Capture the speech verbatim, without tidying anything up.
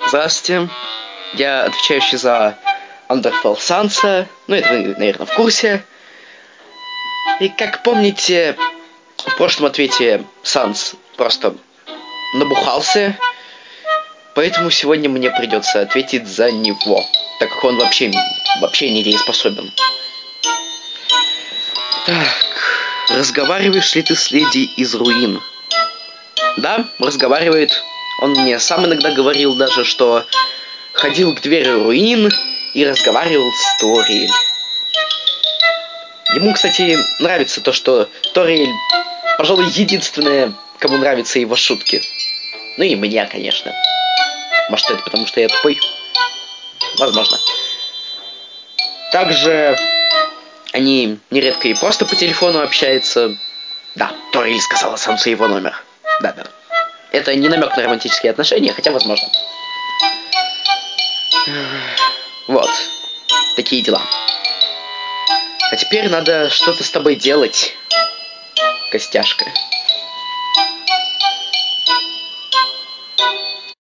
Здравствуйте. Я отвечающий за Underfall Санса. Ну, это вы, наверное, в курсе. И как помните, в прошлом ответе Санс просто набухался. Поэтому сегодня мне придется ответить за него, так как он вообще, вообще недееспособен. Так, разговариваешь ли ты с леди из руин? Да, разговаривает. Он мне сам иногда говорил даже, что ходил к двери руин и разговаривал с Ториэль. Ему, кстати, нравится то, что Ториэль, пожалуй, единственная, кому нравятся его шутки. Ну и мне, конечно. Может, это потому, что я тупой? Возможно. Также они нередко и просто по телефону общаются. Да, Ториэль сказала Сансу его номер. Да-да. Это не намек на романтические отношения, хотя возможно. Вот. Такие дела. А теперь надо что-то с тобой делать, Костяшка.